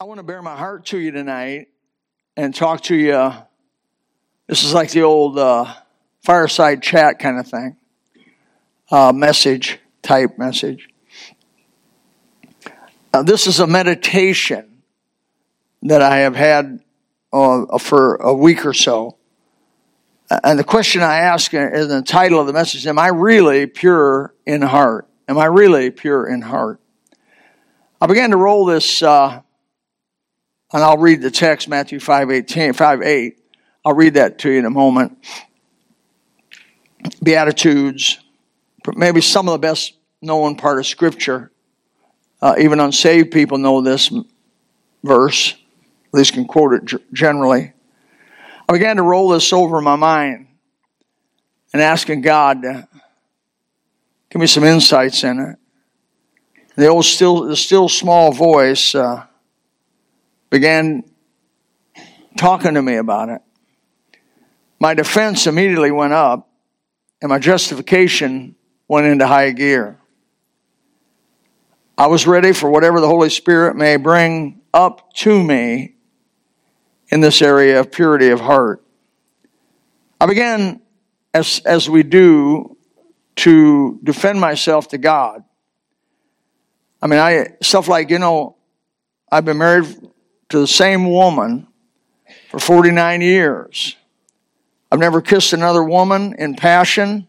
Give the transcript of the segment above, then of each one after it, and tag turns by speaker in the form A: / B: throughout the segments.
A: I want to bare my heart to you tonight and talk to you. This is like the old fireside chat kind of thing, type message. This is a meditation that I have had for a week or so. And the question I ask in the title of the message, am I really pure in heart? Am I really pure in heart? I began to roll this, and I'll read the text, Matthew 5:8. I'll read that to you in a moment. Beatitudes, maybe some of the best known part of Scripture. Even unsaved people know this verse, at least can quote it generally. I began to roll this over my mind and asking God to give me some insights in it. The still small voice began talking to me about it. My defense immediately went up, and my justification went into high gear. I was ready for whatever the Holy Spirit may bring up to me in this area of purity of heart. I began, as we do, to defend myself to God. I mean, stuff like, I've been married to the same woman for 49 years. I've never kissed another woman in passion.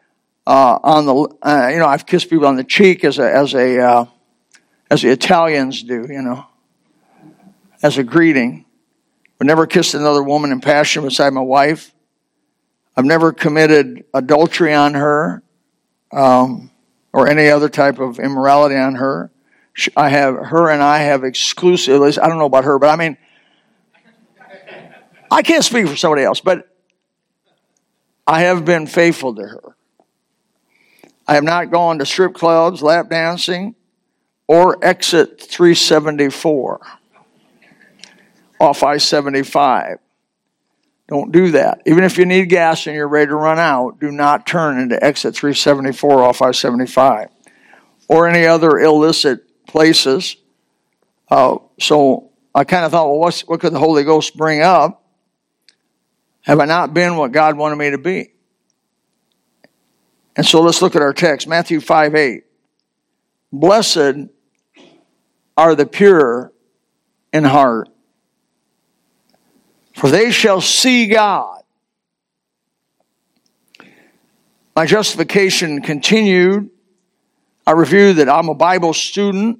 A: I've kissed people on the cheek as the Italians do, as a greeting. I've never kissed another woman in passion beside my wife. I've never committed adultery on her, or any other type of immorality on her. I have exclusive, I don't know about her, but I mean, I can't speak for somebody else, but I have been faithful to her. I have not gone to strip clubs, lap dancing, or exit 374 off I-75. Don't do that. Even if you need gas and you're ready to run out, do not turn into exit 374 off I-75 or any other illicit places. So I kind of thought, well, what could the Holy Ghost bring up? Have I not been what God wanted me to be? And so let's look at our text, Matthew 5:8. Blessed are the pure in heart, for they shall see God. My justification continued. I reviewed that I'm a Bible student.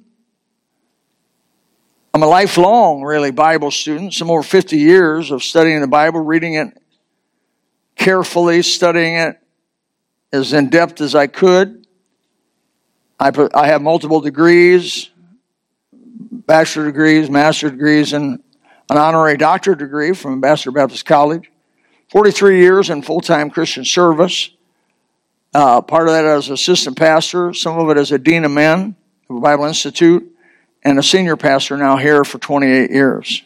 A: I'm a lifelong, really, Bible student. Some over 50 years of studying the Bible, reading it carefully, studying it as in-depth as I could. I have multiple degrees, bachelor degrees, master degrees, and an honorary doctorate degree from Ambassador Baptist College. 43 years in full-time Christian service. Part of that as assistant pastor, some of it as a dean of men of a Bible Institute, and a senior pastor now here for 28 years.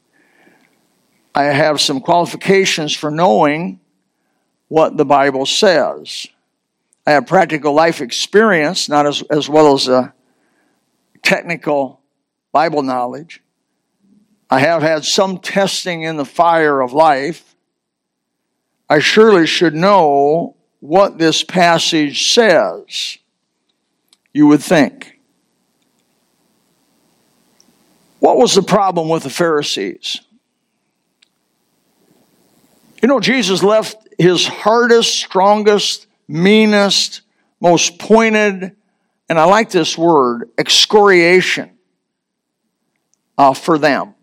A: I have some qualifications for knowing what the Bible says. I have practical life experience, not as well as technical Bible knowledge. I have had some testing in the fire of life. I surely should know what this passage says, you would think. What was the problem with the Pharisees? Jesus left his hardest, strongest, meanest, most pointed, and I like this word, excoriation for them.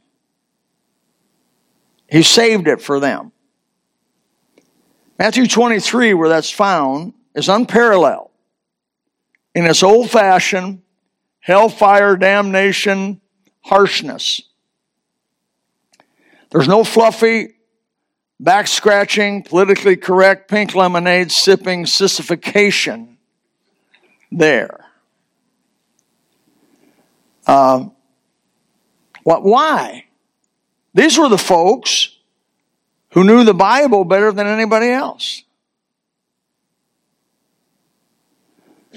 A: He saved it for them. Matthew 23, where that's found, is unparalleled in its old-fashioned, hellfire, damnation, harshness. There's no fluffy, back-scratching, politically correct, pink lemonade sipping sissification there. Why? These were the folks who knew the Bible better than anybody else.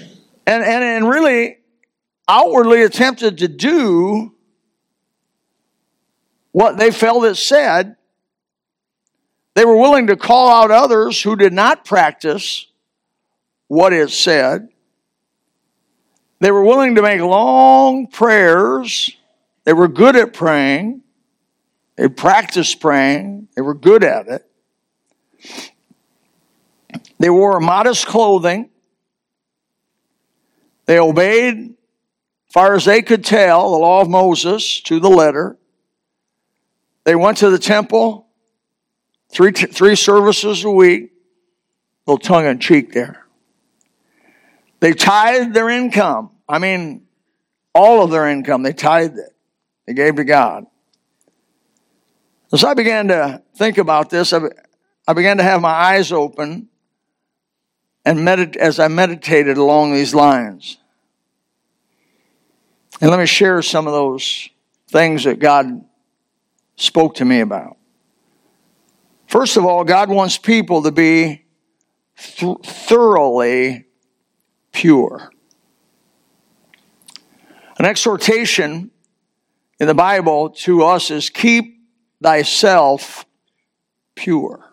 A: And really outwardly attempted to do what they felt it said. They were willing to call out others who did not practice what it said. They were willing to make long prayers. They were good at praying. They practiced praying. They were good at it. They wore modest clothing. They obeyed, as far as they could tell, the law of Moses to the letter. They went to the temple three services a week. A little tongue-in-cheek there. They tithed their income. I mean, all of their income. They tithed it. They gave to God. As I began to think about this, I began to have my eyes open and as I meditated along these lines. And let me share some of those things that God spoke to me about. First of all, God wants people to be thoroughly pure. An exhortation in the Bible to us is keep thyself pure.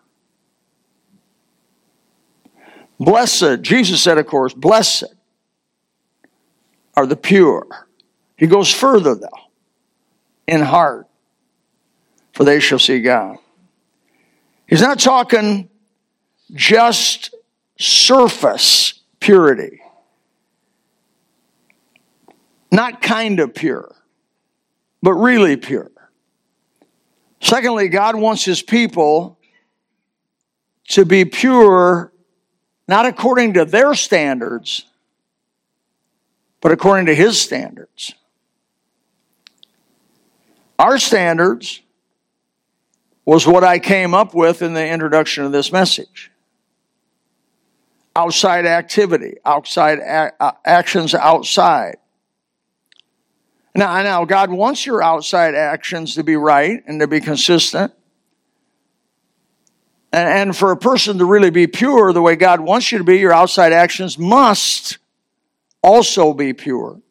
A: Blessed, Jesus said, of course, blessed are the pure. He goes further, though, in heart, for they shall see God. He's not talking just surface purity. Not kind of pure, but really pure. Secondly, God wants His people to be pure, not according to their standards, but according to His standards. Our standards was what I came up with in the introduction of this message. Outside activity, actions outside. Now, God wants your outside actions to be right and to be consistent. And for a person to really be pure the way God wants you to be, your outside actions must also be pure.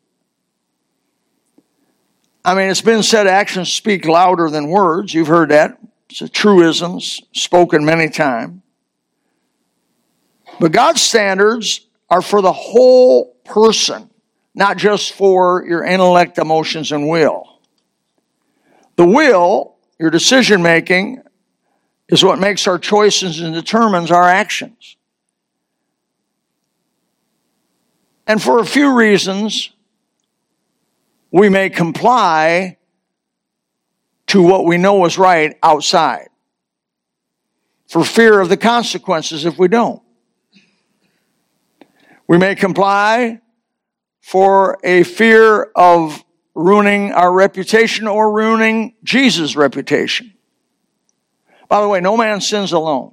A: I mean, it's been said actions speak louder than words. You've heard that. It's a truism spoken many times. But God's standards are for the whole person, not just for your intellect, emotions, and will. The will, your decision making, is what makes our choices and determines our actions. And for a few reasons, we may comply to what we know is right outside, for fear of the consequences if we don't. We may comply for a fear of ruining our reputation or ruining Jesus' reputation. By the way, no man sins alone.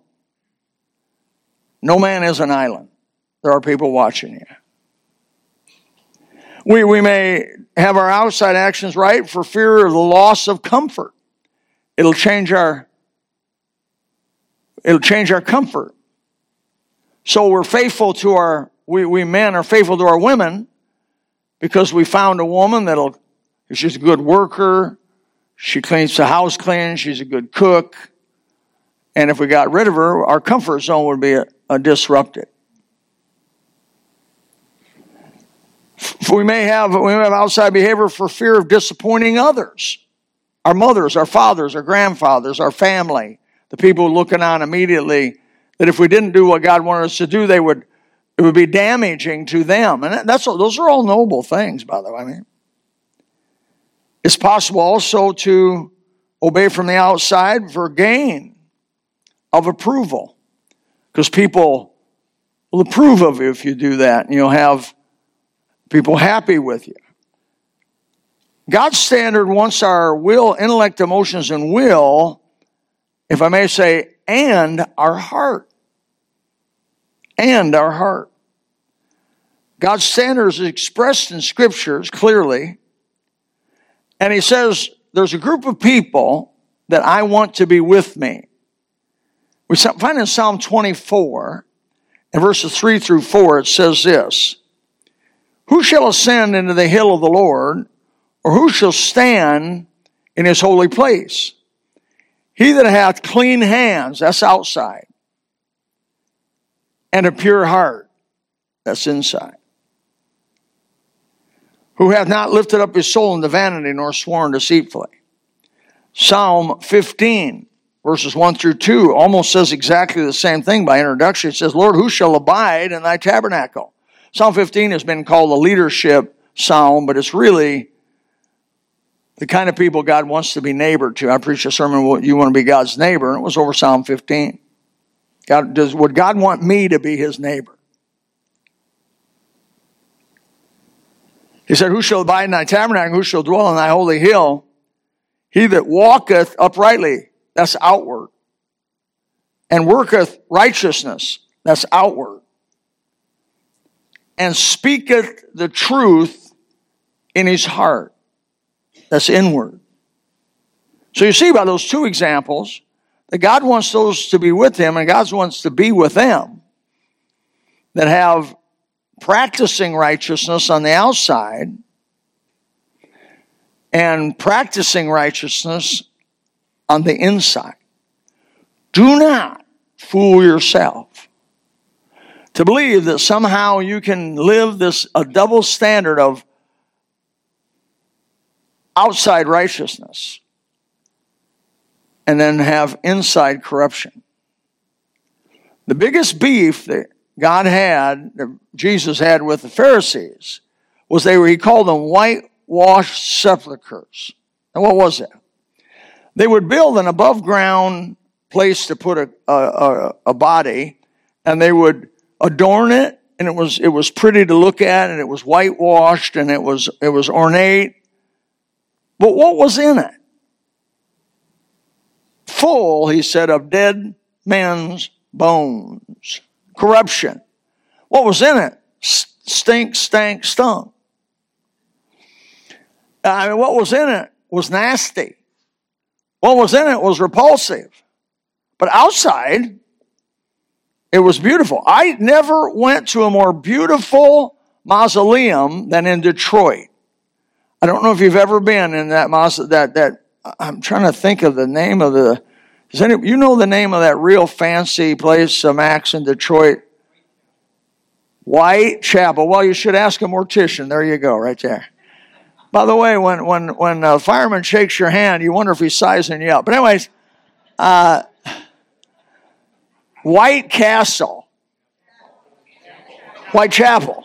A: No man is an island. There are people watching you. We may have our outside actions right for fear of the loss of comfort. It'll change our comfort. So we're faithful to we men are faithful to our women because we found a woman she's a good worker, she cleans the house clean, she's a good cook, and if we got rid of her, our comfort zone would be disrupted. We may have outside behavior for fear of disappointing others. Our mothers, our fathers, our grandfathers, our family, the people looking on immediately, that if we didn't do what God wanted us to do, it would be damaging to them. And those are all noble things, by the way. I mean, it's possible also to obey from the outside for gain of approval, because people will approve of you if you do that, and you'll have people happy with you. God's standard wants our will, intellect, emotions, and will, if I may say, and our heart. And our heart. God's standard is expressed in Scriptures clearly. And He says, there's a group of people that I want to be with me. We find in Psalm 24, in verses 3 through 4, it says this: Who shall ascend into the hill of the Lord, or who shall stand in his holy place. He that hath clean hands, that's outside, and a pure heart, that's inside, who hath not lifted up his soul into vanity, nor sworn deceitfully. Psalm 15, verses 1 through 2, almost says exactly the same thing by introduction. It says, Lord, who shall abide in thy tabernacle? Psalm 15 has been called a leadership psalm, but it's really the kind of people God wants to be neighbor to. I preached a sermon, you want to be God's neighbor, and it was over Psalm 15. Would God want me to be his neighbor? He said, who shall abide in thy tabernacle? Who shall dwell in thy holy hill? He that walketh uprightly, that's outward, and worketh righteousness, that's outward, and speaketh the truth in his heart, that's inward. So you see by those two examples that God wants those to be with him, and God wants to be with them that have practicing righteousness on the outside and practicing righteousness on the inside. Do not fool yourself to believe that somehow you can live a double standard of outside righteousness and then have inside corruption. The biggest beef that God had, that Jesus had with the Pharisees, was he called them whitewashed sepulchres. And what was that? They would build an above ground place to put a body, and they would adorn it, and it was pretty to look at, and it was whitewashed, and it was ornate. But what was in it? Full, he said, of dead men's bones. Corruption. What was in it? Stink, stank, stunk. What was in it was nasty. What was in it was repulsive. But outside, it was beautiful. I never went to a more beautiful mausoleum than in Detroit. I don't know if you've ever been in that mausoleum. I'm trying to think of the name of the. You know the name of that real fancy place, Max, in Detroit? Whitechapel. Well, you should ask a mortician. There you go, right there. By the way, when a fireman shakes your hand, you wonder if he's sizing you up. But anyways, White Castle, Whitechapel.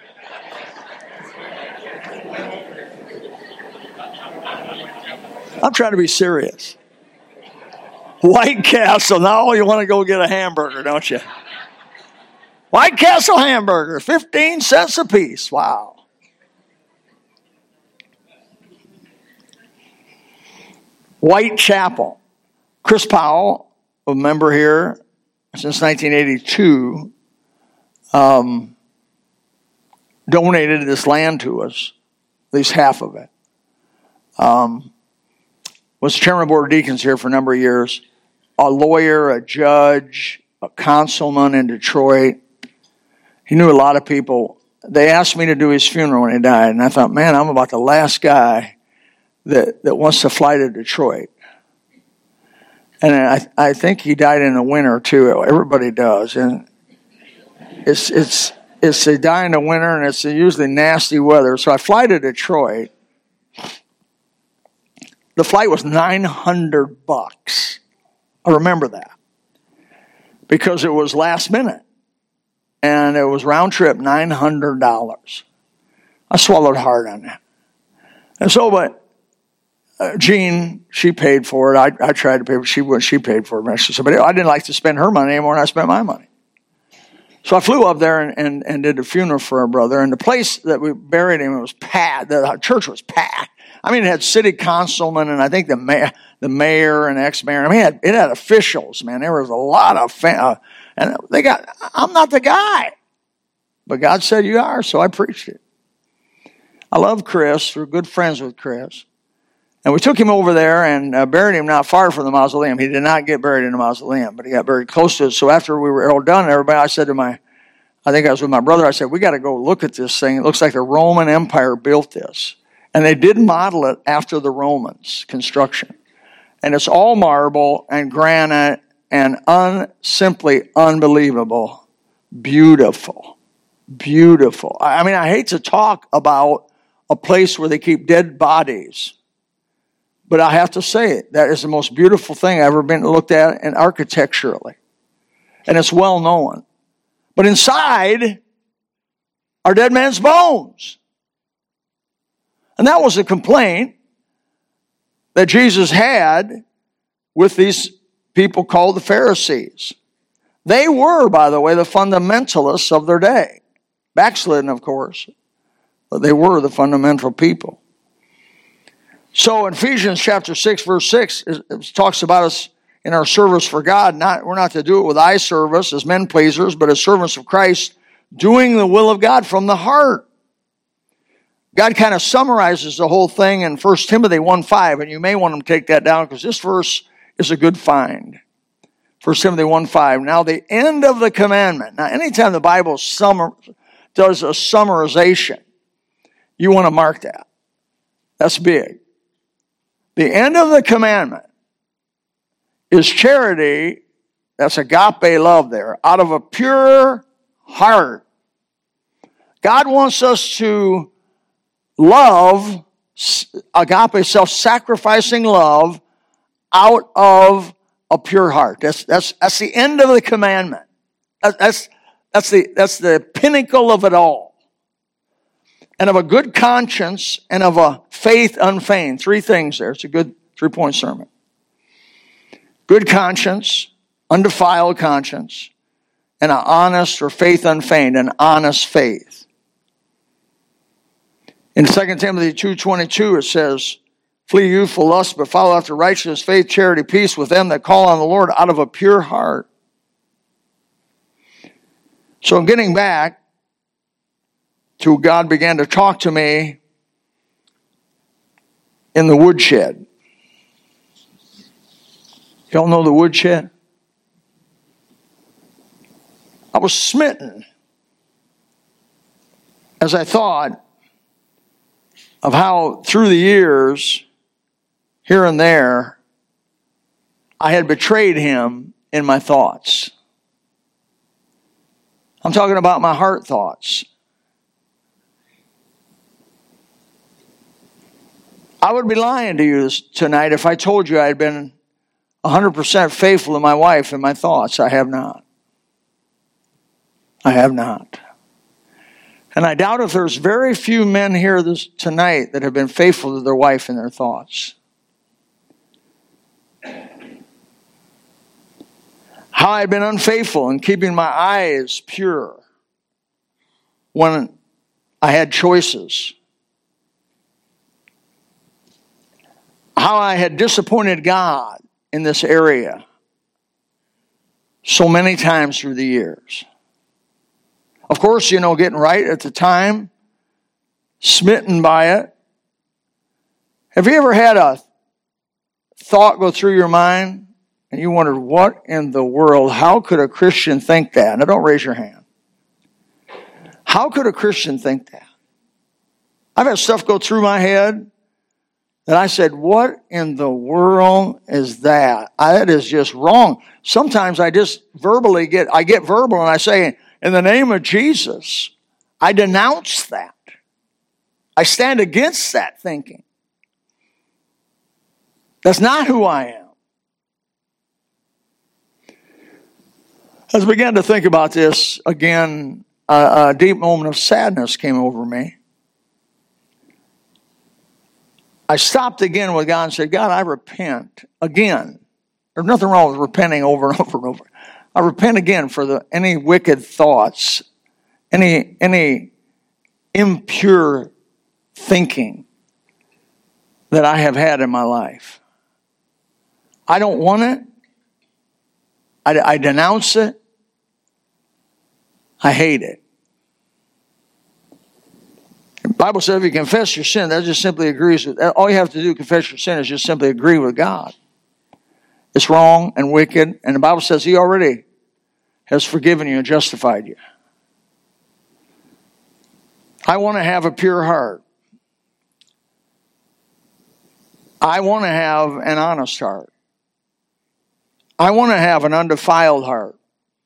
A: I'm trying to be serious. White Castle. Now you want to go get a hamburger, don't you? White Castle hamburger, 15 cents a piece. Wow. Whitechapel. Chris Powell, a member here since 1982, donated this land to us, at least half of it. Was chairman of the board of deacons here for a number of years. A lawyer, a judge, a councilman in Detroit. He knew a lot of people. They asked me to do his funeral when he died, and I thought, man, I'm about the last guy that wants to fly to Detroit. And I think he died in the winter too. Everybody does, and it's they die in the winter, and it's usually nasty weather. So I fly to Detroit. The flight was $900. I remember that because it was last minute, and it was round trip $900. I swallowed hard on that, and so but. Jean, she paid for it. I tried to pay for it. She paid for it. She said, but I didn't like to spend her money anymore than I spent my money. So I flew up there and did a funeral for her brother. And the place that we buried him, it was packed. The church was packed. I mean, it had city councilmen and I think the mayor and ex-mayor. I mean, it had officials, man. There was a lot of and I'm not the guy. But God said you are, so I preached it. I love Chris. We're good friends with Chris. And we took him over there and buried him not far from the mausoleum. He did not get buried in the mausoleum, but he got buried close to it. So after we were all done, everybody, I said to I think I was with my brother, I said, we got to go look at this thing. It looks like the Roman Empire built this. And they did model it after the Romans construction. And it's all marble and granite and simply unbelievable. Beautiful. Beautiful. I mean, I hate to talk about a place where they keep dead bodies, but I have to say it. That is the most beautiful thing I've ever been looked at in architecturally. And it's well known. But inside are dead men's bones. And that was a complaint that Jesus had with these people called the Pharisees. They were, by the way, the fundamentalists of their day. Backslidden, of course. But they were the fundamental people. So in Ephesians chapter 6, verse 6, it talks about us in our service for God. We're not to do it with eye service as men pleasers, but as servants of Christ, doing the will of God from the heart. God kind of summarizes the whole thing in 1 Timothy 1:5, and you may want to take that down because this verse is a good find. 1 Timothy 1:5. Now the end of the commandment. Now anytime the Bible does a summarization, you want to mark that. That's big. The end of the commandment is charity. That's agape love there. Out of a pure heart. God wants us to love, agape, self-sacrificing love, out of a pure heart. That's the end of the commandment. That's the pinnacle of it all. And of a good conscience and of a faith unfeigned. Three things there. It's a good 3-point sermon. Good conscience, undefiled conscience, and an honest or faith unfeigned, an honest faith. In 2 Timothy 2:22 it says, flee youthful lust, but follow after righteousness, faith, charity, peace with them that call on the Lord out of a pure heart. So getting back to God began to talk to me in the woodshed. Y'all know the woodshed? I was smitten as I thought of how through the years, here and there, I had betrayed him in my thoughts. I'm talking about my heart thoughts. I would be lying to you tonight if I told you I had been 100% faithful to my wife in my thoughts. I have not. I have not. And I doubt if there's very few men here tonight that have been faithful to their wife in their thoughts. How I've been unfaithful in keeping my eyes pure when I had choices. How I had disappointed God in this area so many times through the years. Of course, getting right at the time, smitten by it. Have you ever had a thought go through your mind and you wondered, what in the world, how could a Christian think that? Now don't raise your hand. How could a Christian think that? I've had stuff go through my head that I said, what in the world is that? That is just wrong. Sometimes I just I get verbal and I say, in the name of Jesus, I denounce that. I stand against that thinking. That's not who I am. As I began to think about this, again, a deep moment of sadness came over me. I stopped again with God and said, God, I repent again. There's nothing wrong with repenting over and over and over. I repent again for any wicked thoughts, any impure thinking that I have had in my life. I don't want it. I denounce it. I hate it. The Bible says if you confess your sin, that just simply agrees with all you have to do to confess your sin is just simply agree with God. It's wrong and wicked, and the Bible says He already has forgiven you and justified you. I want to have a pure heart. I want to have an honest heart. I want to have an undefiled heart,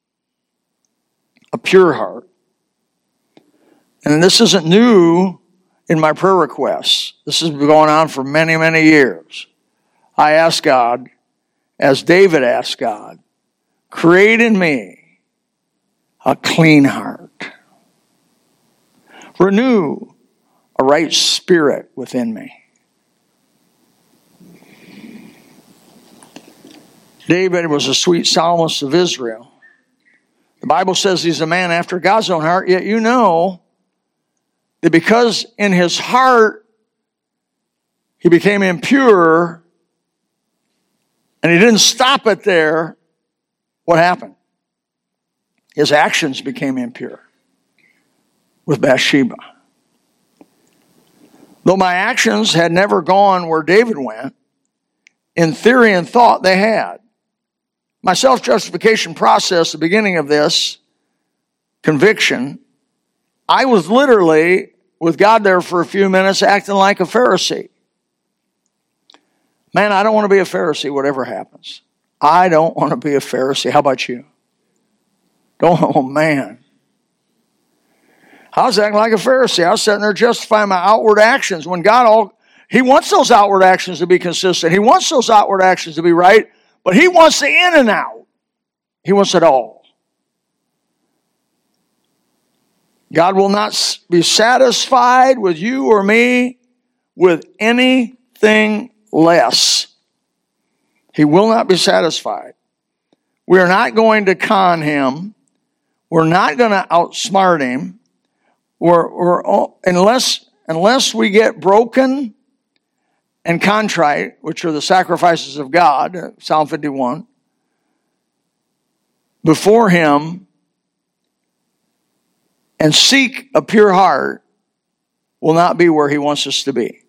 A: a pure heart. And this isn't new in my prayer requests. This has been going on for many, many years. I ask God, as David asked God, create in me a clean heart. Renew a right spirit within me. David was a sweet psalmist of Israel. The Bible says he's a man after God's own heart, yet you know that because in his heart he became impure and he didn't stop it there, what happened? His actions became impure with Bathsheba. Though my actions had never gone where David went, in theory and thought they had. My self-justification process, the beginning of this conviction, I was literally, with God there for a few minutes, acting like a Pharisee. Man, I don't want to be a Pharisee, whatever happens. I don't want to be a Pharisee. How about you? Oh, man. I was acting like a Pharisee. I was sitting there justifying my outward actions when God, He wants those outward actions to be consistent. He wants those outward actions to be right, but He wants the in and out. He wants it all. God will not be satisfied with you or me with anything less. He will not be satisfied. We are not going to con Him. We're not going to outsmart Him. Unless we get broken and contrite, which are the sacrifices of God, Psalm 51, before Him and seek a pure heart, will not be where He wants us to be.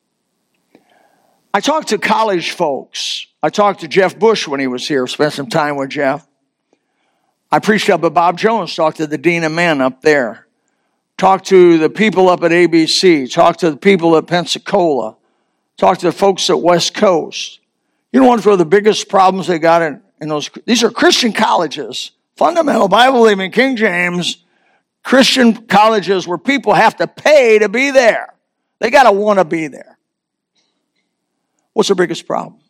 A: I talked to college folks. I talked to Jeff Bush when he was here, spent some time with Jeff. I preached up at Bob Jones, talked to the Dean of Men up there. Talked to the people up at ABC. Talked to the people at Pensacola. Talked to the folks at West Coast. You know what are the biggest problems they got in those? These are Christian colleges. Fundamental, Bible-believing, King James, Christian colleges where people have to pay to be there. They got to want to be there. What's their biggest problem?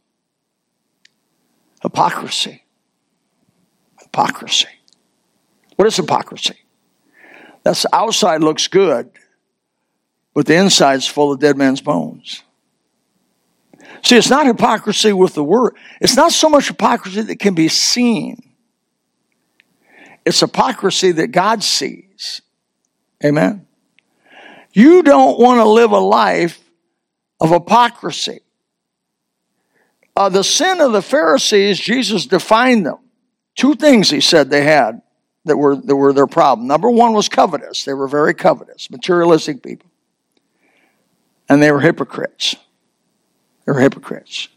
A: Hypocrisy. Hypocrisy. What is hypocrisy? That's the outside looks good, but the inside's full of dead men's bones. See, it's not hypocrisy with the word. It's not so much hypocrisy that can be seen. It's hypocrisy that God sees. Amen? You don't want to live a life of hypocrisy. The sin of the Pharisees, Jesus defined them. Two things He said they had that were their problem. Number one was covetous. They were very covetous, materialistic people. And they were hypocrites. They were hypocrites.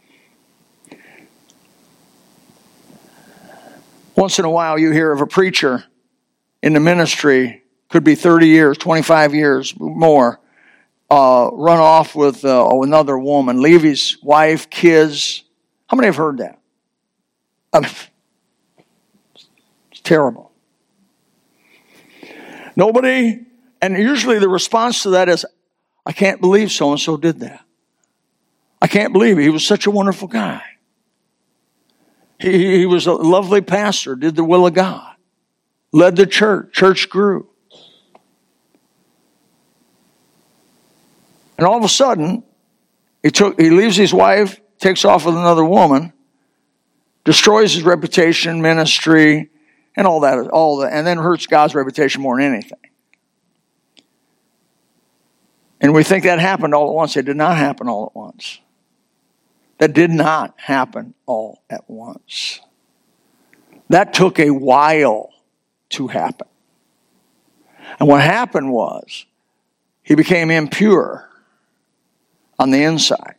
A: Once in a while you hear of a preacher in the ministry, could be 30 years, 25 years, more, run off with another woman, leave his wife, kids. How many have heard that? It's terrible. Nobody, and usually the response to that is, I can't believe so-and-so did that. I can't believe it. He was such a wonderful guy. He was a lovely pastor, did the will of God, led the church. Church grew. And all of a sudden, he leaves his wife, takes off with another woman, destroys his reputation, ministry, and all that, and then hurts God's reputation more than anything. And we think that happened all at once. It did not happen all at once. That did not happen all at once. That took a while to happen. And what happened was, he became impure on the inside.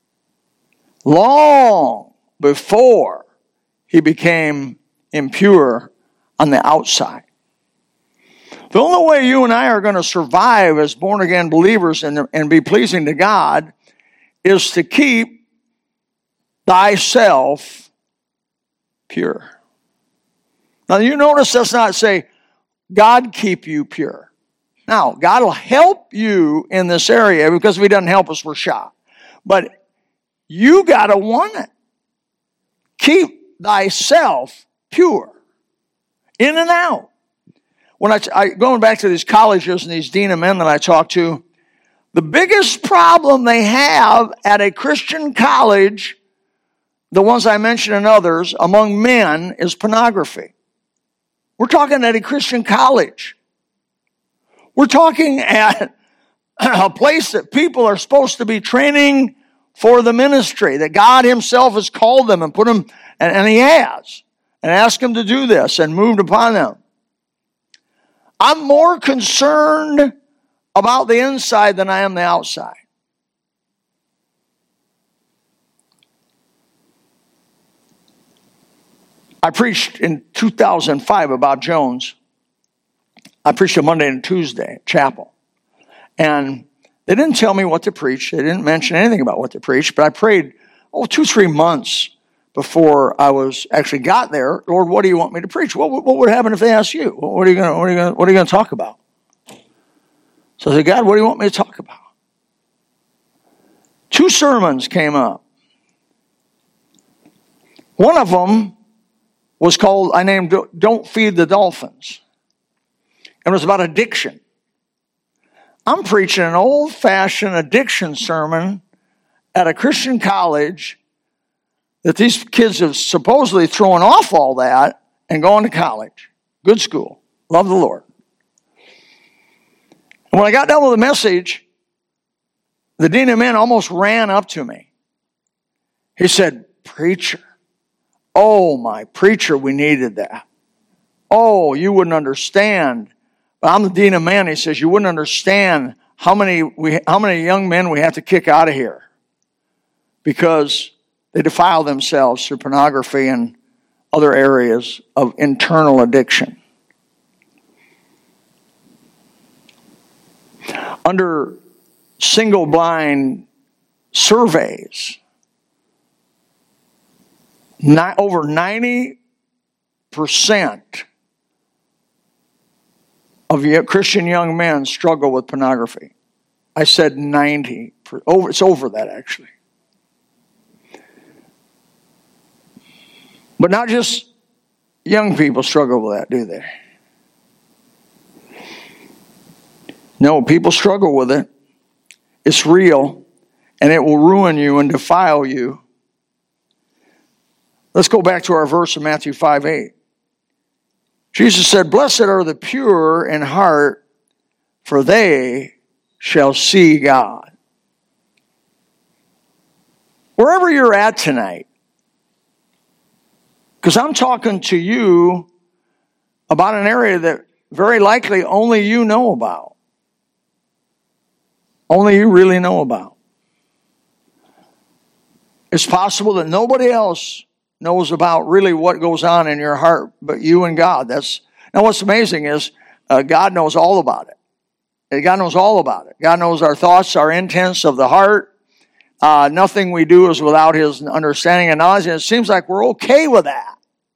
A: Long before he became impure on the outside. The only way you and I are going to survive as born-again believers and be pleasing to God is to keep thyself pure. Now you notice that's not say, God keep you pure. Now, God will help you in this area because if He doesn't help us, we're shot. But you got to want it. Keep thyself pure. In and out. When going back to these colleges and these dean of men that I talk to, the biggest problem they have at a Christian college, the ones I mentioned and others, among men, is pornography. We're talking at a Christian college. We're talking at a place that people are supposed to be training for the ministry, that God Himself has called them and put them, and He has, and asked them to do this and moved upon them. I'm more concerned about the inside than I am the outside. I preached in 2005 about Jones. I preached a Monday and Tuesday at chapel. And they didn't tell me what to preach. They didn't mention anything about what to preach. But I prayed, 2-3 months before I was actually got there. Lord, what do you want me to preach? What would happen if they asked you? What are you going to talk about? So I said, God, what do you want me to talk about? 2 sermons came up. One of them was called, I named Don't Feed the Dolphins. And it was about addiction. I'm preaching an old-fashioned addiction sermon at a Christian college that these kids have supposedly thrown off all that and gone to college. Good school. Love the Lord. And when I got done with the message, the dean of men almost ran up to me. He said, preacher. Oh, my preacher, we needed that. Oh, you wouldn't understand. But I'm the dean of men. He says, you wouldn't understand how many young men we have to kick out of here because they defile themselves through pornography and other areas of internal addiction. Under single-blind surveys, over 90% of Christian young men struggle with pornography. I said 90. It's over that, actually. But not just young people struggle with that, do they? No, people struggle with it. It's real, and it will ruin you and defile you. Let's go back to our verse in Matthew 5:8. Jesus said, blessed are the pure in heart, for they shall see God. Wherever you're at tonight, because I'm talking to you about an area that very likely only you know about. Only you really know about. It's possible that nobody else knows about really what goes on in your heart but you and God. Now what's amazing is God knows all about it. God knows all about it. God knows our thoughts, our intents of the heart. Nothing we do is without His understanding and knowledge, and it seems like we're okay with that.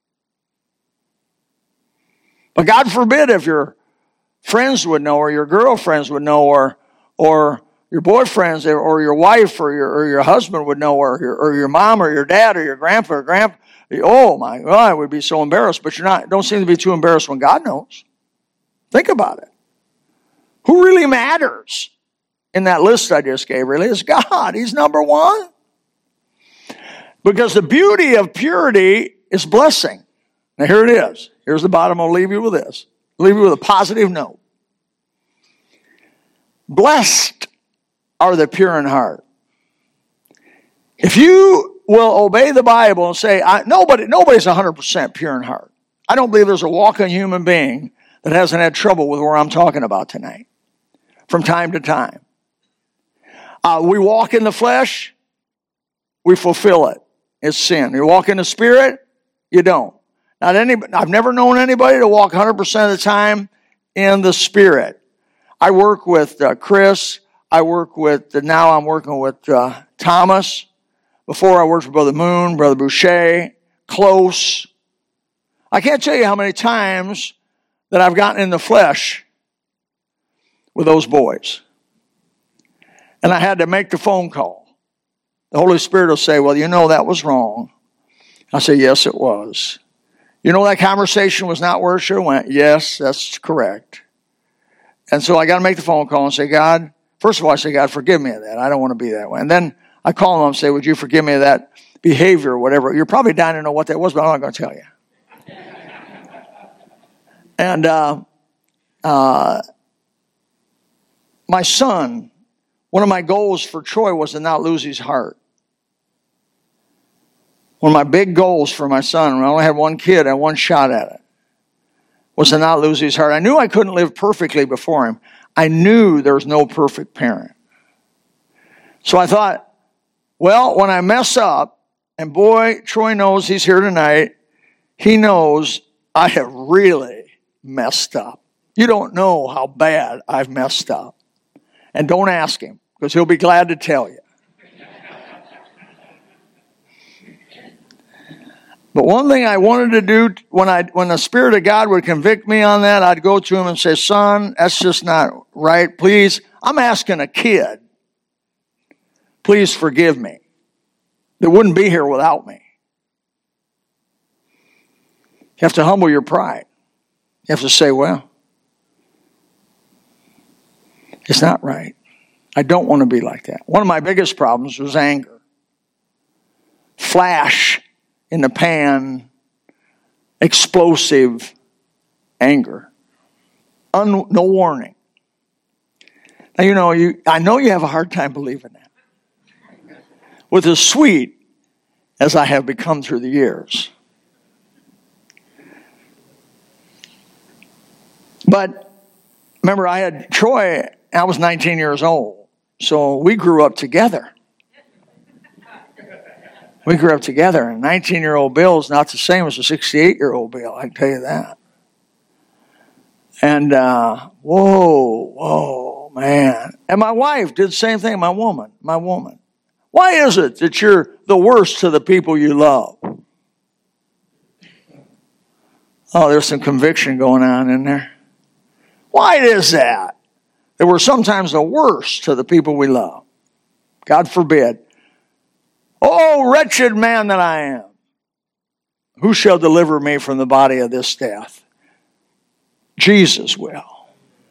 A: But God forbid if your friends would know, or your girlfriends would know, or your boyfriends, or your wife, or your husband would know, or your mom, or your dad, or your grandpa, or grandpa. Oh my God, I would be so embarrassed. But don't seem to be too embarrassed when God knows. Think about it. Who really matters in that list I just gave? Really, is God. He's number one. Because the beauty of purity is blessing. Now here it is. Here's the bottom. I'll leave you with this. I'll leave you with a positive note. Blessed are the pure in heart. If you will obey the Bible and say, nobody's 100% pure in heart. I don't believe there's a walking human being that hasn't had trouble with where I'm talking about tonight. From time to time. We walk in the flesh, we fulfill it. It's sin. You walk in the Spirit, you don't. I've never known anybody to walk 100% of the time in the Spirit. I work with Chris. now I'm working with Thomas. Before I worked with Brother Moon, Brother Boucher, Close. I can't tell you how many times that I've gotten in the flesh with those boys. And I had to make the phone call. The Holy Spirit will say, well, that was wrong. I say, yes, it was. That conversation was not where it should have went. Yes, that's correct. And so I got to make the phone call and say, God, first of all, I say, God, forgive me of that. I don't want to be that way. And then I call him and say, would you forgive me of that behavior or whatever? You're probably dying to know what that was, but I'm not going to tell you. And my son, one of my goals for Troy was to not lose his heart. One of my big goals for my son, when I only had one kid, I had one shot at it, was to not lose his heart. I knew I couldn't live perfectly before him. I knew there was no perfect parent. So I thought, well, when I mess up, and boy, Troy knows he's here tonight, he knows I have really messed up. You don't know how bad I've messed up. And don't ask him, because he'll be glad to tell you. But one thing I wanted to do, when the Spirit of God would convict me on that, I'd go to him and say, son, that's just not right. Please, I'm asking a kid. Please forgive me. They wouldn't be here without me. You have to humble your pride. You have to say, well, it's not right. I don't want to be like that. One of my biggest problems was anger. Flash in the pan, explosive anger. No warning. Now, I know you have a hard time believing that. With as sweet as I have become through the years. But remember, I had Troy, I was 19 years old. So we grew up together. We grew up together. And 19-year-old Bill is not the same as a 68-year-old Bill, I can tell you that. And, whoa, man. And my wife did the same thing, my woman. Why is it that you're the worst to the people you love? Oh, there's some conviction going on in there. Why is that? That we're sometimes the worst to the people we love. God forbid. Oh, wretched man that I am. Who shall deliver me from the body of this death? Jesus will.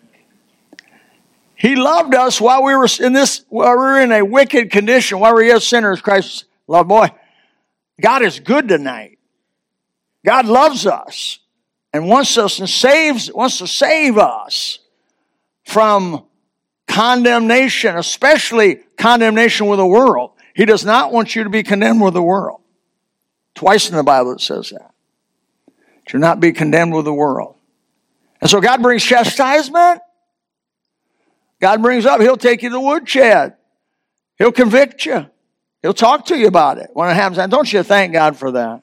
A: He loved us while we were in a wicked condition, while we were yet sinners. Christ loved, boy. God is good tonight. God loves us and wants to save us from condemnation, especially condemnation with the world. He does not want you to be condemned with the world. Twice in the Bible it says that. Do not be condemned with the world. And so God brings chastisement. God brings up, He'll take you to the woodshed. He'll convict you. He'll talk to you about it when it happens. And don't you thank God for that?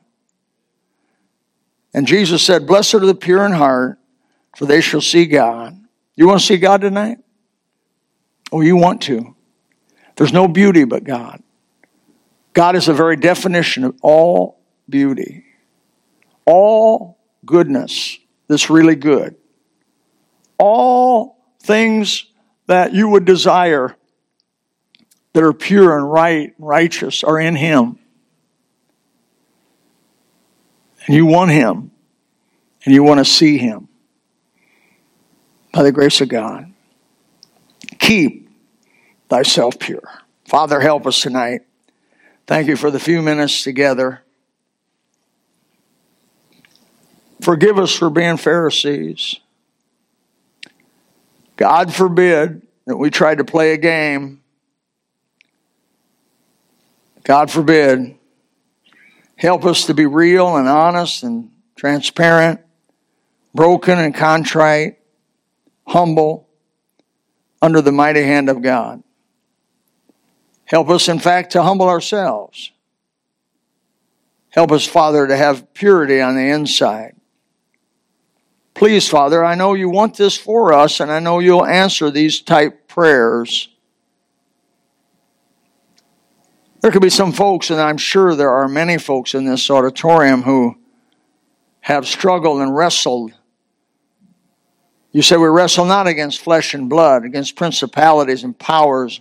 A: And Jesus said, blessed are the pure in heart, for they shall see God. You want to see God tonight? Oh, you want to. There's no beauty but God. God is the very definition of all beauty. All goodness that's really good. All things that you would desire that are pure and right and righteous are in Him. And you want Him. And you want to see Him. By the grace of God. Keep thyself pure. Father, help us tonight. Thank you for the few minutes together. Forgive us for being Pharisees. God forbid that we tried to play a game. God forbid. Help us to be real and honest and transparent, broken and contrite, humble, under the mighty hand of God. Help us, in fact, to humble ourselves. Help us, Father, to have purity on the inside. Please, Father, I know you want this for us, and I know you'll answer these type prayers There could be some folks, and I'm sure there are many folks in this auditorium who have struggled and wrestled. You say we wrestle not against flesh and blood, against principalities and powers,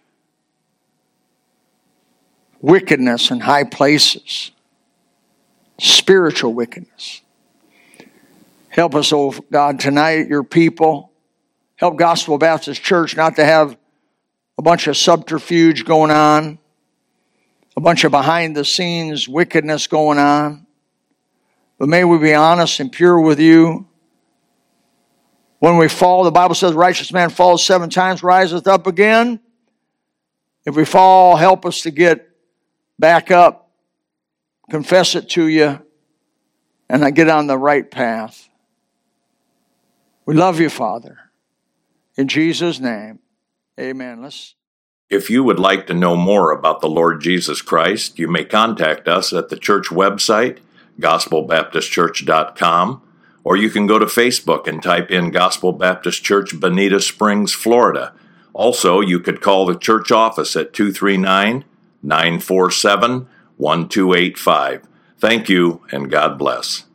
A: wickedness in high places, spiritual wickedness. Help us, oh God, tonight, your people. Help Gospel Baptist Church not to have a bunch of subterfuge going on, a bunch of behind-the-scenes wickedness going on. But may we be honest and pure with you. When we fall, the Bible says, righteous man falls 7 times, riseth up again. If we fall, help us to get back up, confess it to you, and get on the right path. We love you, Father. In Jesus' name, amen.
B: If you would like to know more about the Lord Jesus Christ, you may contact us at the church website, gospelbaptistchurch.com, or you can go to Facebook and type in Gospel Baptist Church, Bonita Springs, Florida. Also, you could call the church office at 239-947-1285. Thank you, and God bless.